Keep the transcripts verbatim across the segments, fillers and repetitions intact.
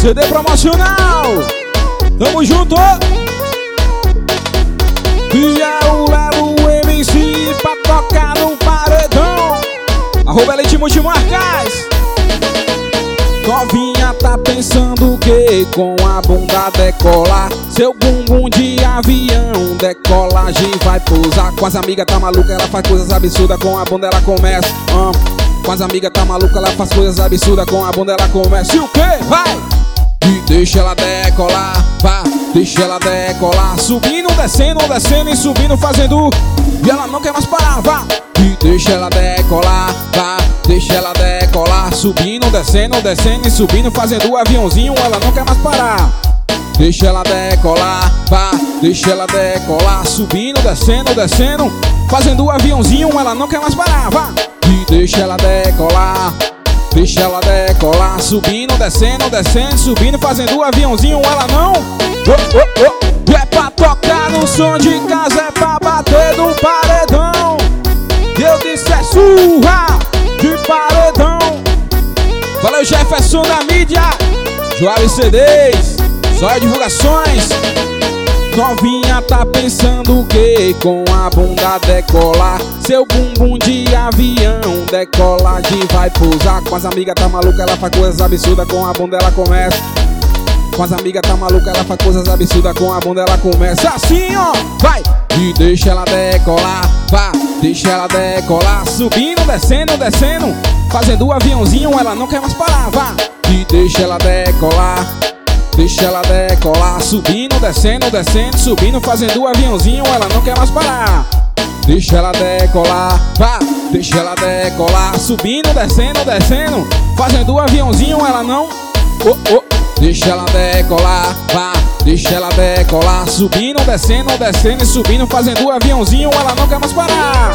C D promocional, tamo junto. E é o Lelo M C pra tocar no paredão. Arroba Elite Multimarcas. Novinha tá pensando que com a bunda decolar, seu bumbum de avião, decolagem vai pousar. Com as amigas tá maluca, ela faz coisas absurdas, com a bunda ela começa. uh. Com as amigas tá maluca, ela faz coisas absurdas, com a bunda ela começa. E o que? Vai! E deixa ela decolar, vá, deixa ela decolar. Subindo, descendo, descendo e subindo, fazendo. E ela não quer mais parar, vá. E deixa ela decolar, vá, deixa ela decolar. Subindo, descendo, descendo e subindo, fazendo o aviãozinho, ela não quer mais parar. Deixa ela decolar, vá, deixa ela decolar. Subindo, descendo, descendo, fazendo o aviãozinho, ela não quer mais parar, vá. E deixa ela decolar, deixa ela decolar. Subindo, descendo, descendo, subindo, fazendo o aviãozinho, ela não. Oh, oh, oh. É pra tocar no som de casa, é pra bater no paredão. Eu disse é surra de paredão. Valeu, Jefferson da mídia, Joab C Ds, Zóia Divulgações. Novinha tá pensando que com a bunda decolar, seu bumbum de avião, decolagem vai pousar. Com as amigas tá maluca, ela faz coisas absurdas, com a bunda ela começa. Com as amigas tá maluca, ela faz coisas absurdas, com a bunda ela começa. Assim ó, vai! E deixa ela decolar, vá, deixa ela decolar. Subindo, descendo, descendo, fazendo o aviãozinho, ela não quer mais parar, vá. E deixa ela decolar, deixa ela decolar. Subindo, descendo, descendo, subindo, fazendo o aviãozinho, ela não quer mais parar. Deixa ela decolar, vá, deixa ela decolar. Subindo, descendo, descendo, fazendo o aviãozinho, ela não. Oh, oh. Deixa ela decolar, vá, deixa ela decolar. Subindo, descendo, descendo e subindo, fazendo o aviãozinho, ela não quer mais parar.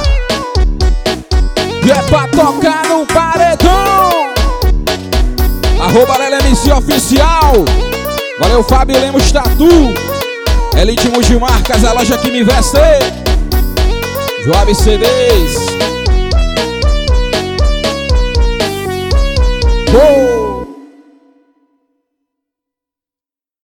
E é pra tocar no paredão. Arroba Lelo M C Oficial. Valeu, Fábio Lemos Tatu, Elite Multimarcas, a loja que me veste. Joab C Ds. Oh!